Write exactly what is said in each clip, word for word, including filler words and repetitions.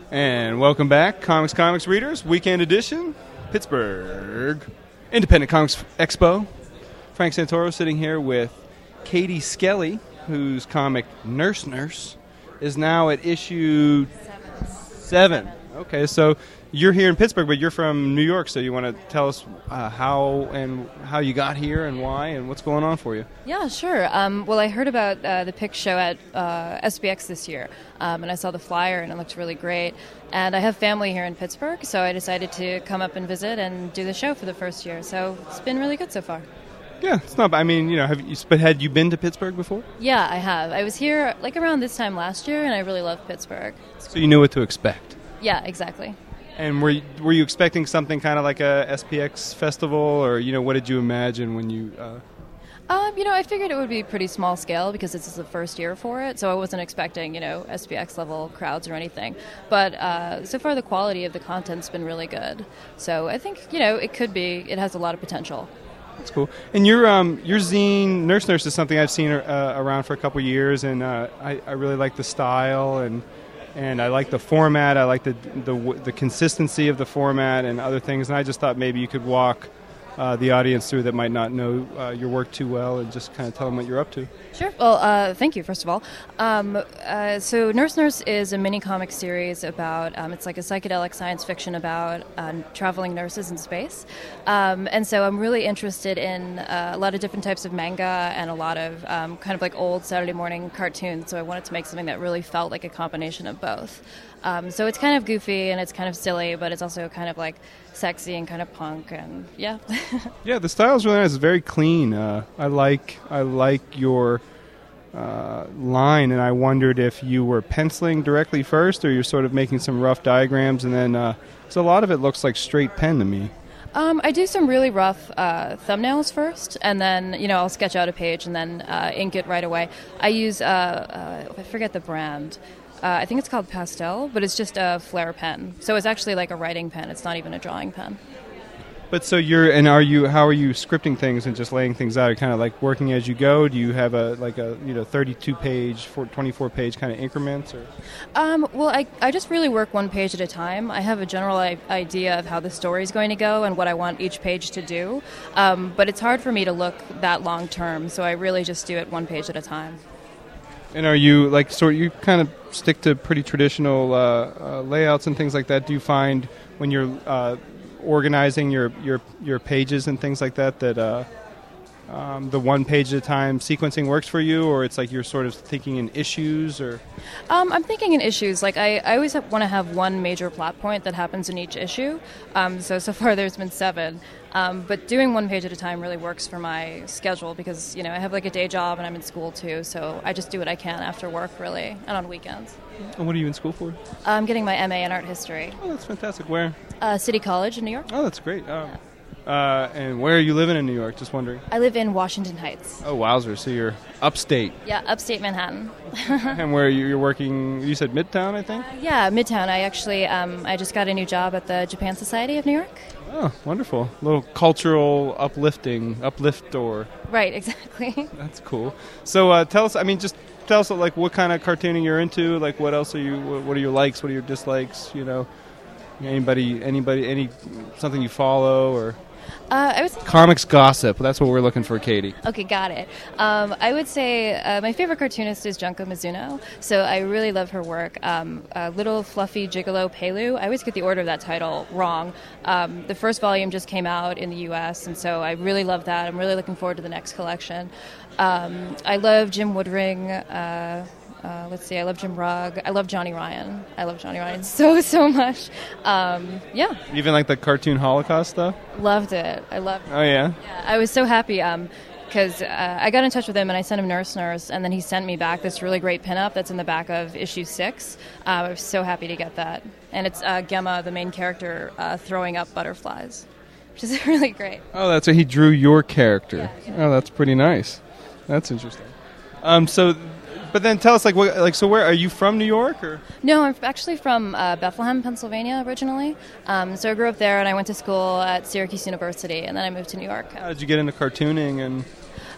And welcome back, Comics Comics readers, weekend edition, Pittsburgh Independent Comics Expo. Frank Santoro sitting here with Katie Skelly, whose comic Nurse Nurse is now at issue Seven. seven. Okay, so you're here in Pittsburgh, but you're from New York, so you want to tell us uh, how and how you got here and why and what's going on for you. Yeah, sure. Um, well, I heard about uh, the Pick show at uh, S B X this year, um, and I saw the flyer, and it looked really great. And I have family here in Pittsburgh, so I decided to come up and visit and do the show for the first year. So it's been really good so far. Yeah, it's not. I mean, you know, have you? But had you been to Pittsburgh before? Yeah, I have. I was here like around this time last year, and I really love Pittsburgh. So you knew what to expect. Yeah, exactly. And were you, were you expecting something kind of like a S P X festival, or you know, what did you imagine when you? Uh... Um, you know, I figured it would be pretty small scale because this is the first year for it, so I wasn't expecting, you know, S P X level crowds or anything. But uh, so far, the quality of the content's been really good. So I think, you know, it could be. It has a lot of potential. That's cool. And your um your zine Nurse Nurse is something I've seen uh, around for a couple of years, and uh, I I really like the style and. And I like the format. I like the, the the consistency of the format and other things. And I just thought maybe you could walk uh, the audience through that might not know uh, your work too well and just kind of tell them what you're up to. Sure. Well, uh, thank you, first of all. Um, uh, so Nurse Nurse is a mini comic series about, um, it's like a psychedelic science fiction about uh, traveling nurses in space. Um, and so I'm really interested in uh, a lot of different types of manga and a lot of um, kind of like old Saturday morning cartoons. So I wanted to make something that really felt like a combination of both. Um, so it's kind of goofy and it's kind of silly, but it's also kind of like sexy and kind of punk, and yeah. Yeah, the style is really nice. It's very clean. Uh, I like I like your uh, line, and I wondered if you were penciling directly first, or you're sort of making some rough diagrams, and then uh, so a lot of it looks like straight pen to me. Um, I do some really rough uh, thumbnails first, and then, you know, I'll sketch out a page and then uh, ink it right away. I use, uh, uh, I forget the brand. Uh, I think it's called Pastel, but it's just a Flair pen. So it's actually like a writing pen. It's not even a drawing pen. But so you're, and are you, how are you scripting things and just laying things out? Are you kind of like working as you go? Do you have a, like a, you know, thirty-two page, twenty-four page kind of increments? Or? Um, well, I, I just really work one page at a time. I have a general I- idea of how the story is going to go and what I want each page to do. Um, but it's hard for me to look that long term, so I really just do it one page at a time. And are you, like, sort of, you kind of stick to pretty traditional uh, uh, layouts and things like that? Do you find when you're uh, organizing your, your your pages and things like that, that uh, um, the one page at a time sequencing works for you, or it's like you're sort of thinking in issues? Or um, I'm thinking in issues. Like I, I always want to have one major plot point that happens in each issue. Um, so so far there's been seven. Um, but doing one page at a time really works for my schedule because, you know, I have like a day job and I'm in school too, so I just do what I can after work, really, and on weekends. And what are you in school for? I'm getting my M A in art history. Oh, that's fantastic. Where? Uh, City College in New York. Oh, that's great. Oh. Uh, and where are you living in New York? Just wondering. I live in Washington Heights. Oh, wowzer. So you're upstate. Yeah, upstate Manhattan. And where are you, you're working, you said Midtown, I think? Uh, yeah, Midtown. I actually, um, I just got a new job at the Japan Society of New York. Oh, wonderful. A little cultural uplifting, uplift door. Right, exactly. That's cool. So uh, tell us, I mean, just tell us like what kind of cartooning you're into, like what else are you, what are your likes, what are your dislikes, you know, anybody, anybody, any, something you follow or... Uh, I was comics gossip. That's what we're looking for, Katie. Okay, got it. Um, I would say uh, my favorite cartoonist is Junko Mizuno, so I really love her work. Um, uh, Little Fluffy Gigolo Pelu. I always get the order of that title wrong. Um, the first volume just came out in the U S, and so I really love that. I'm really looking forward to the next collection. Um, I love Jim Woodring. Uh, Uh, let's see, I love Jim Rugg. I love Johnny Ryan. I love Johnny Ryan so, so much. Um, yeah. Even like the cartoon Holocaust stuff? Loved it. I loved it. Oh, yeah? Yeah, I was so happy because um, uh, I got in touch with him and I sent him Nurse Nurse, and then he sent me back this really great pinup that's in the back of issue six. Uh, I was so happy to get that. And it's uh, Gemma, the main character, uh, throwing up butterflies, which is really great. Oh, that's what he drew your character. Yeah, yeah. Oh, that's pretty nice. That's interesting. Um, so... But then tell us, like, what, like, so where are you from? New York, or? No, I'm actually from uh, Bethlehem, Pennsylvania, originally. Um, so I grew up there, and I went to school at Syracuse University, and then I moved to New York. How did you get into cartooning? And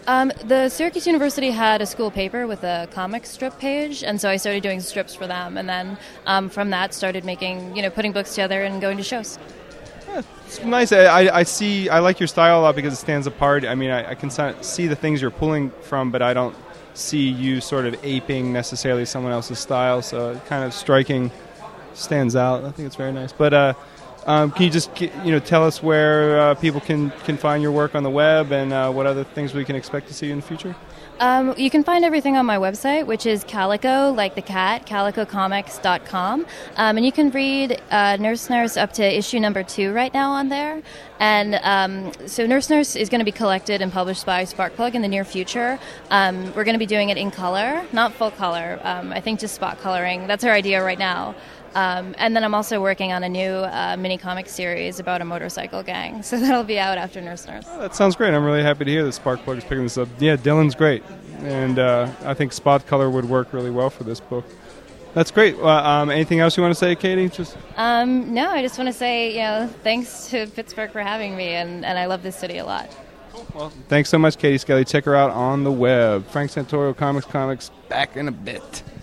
Um, the Syracuse University had a school paper with a comic strip page, and so I started doing strips for them, and then um, from that started making, you know, putting books together and going to shows. Yeah, it's nice. I, I see. I like your style a lot because it stands apart. I mean, I, I can see the things you're pulling from, but I don't see you sort of aping necessarily someone else's style. So it kind of striking, stands out. I think it's very nice. But uh, um, can you just you know tell us where uh, people can, can find your work on the web and uh, what other things we can expect to see in the future? Um, you can find everything on my website, which is Calico, like the cat, calico comics dot com. Um, and you can read uh, Nurse Nurse up to issue number two right now on there. And um, so Nurse Nurse is going to be collected and published by Sparkplug in the near future. Um, we're going to be doing it in color, not full color. Um, I think just spot coloring. That's our idea right now. Um, and then I'm also working on a new uh, mini comic series about a motorcycle gang. So that'll be out after Nurse Nurse. Oh, that sounds great. I'm really happy to hear that Sparkplug is picking this up. Yeah, Dylan's great. And uh, I think spot color would work really well for this book. That's great. Uh, um, anything else you want to say, Katie? Just um, No, I just want to say, you know, thanks to Pittsburgh for having me, and, and I love this city a lot. Well, thanks so much, Katie Skelly. Check her out on the web. Frank Santorio, Comics Comics, back in a bit.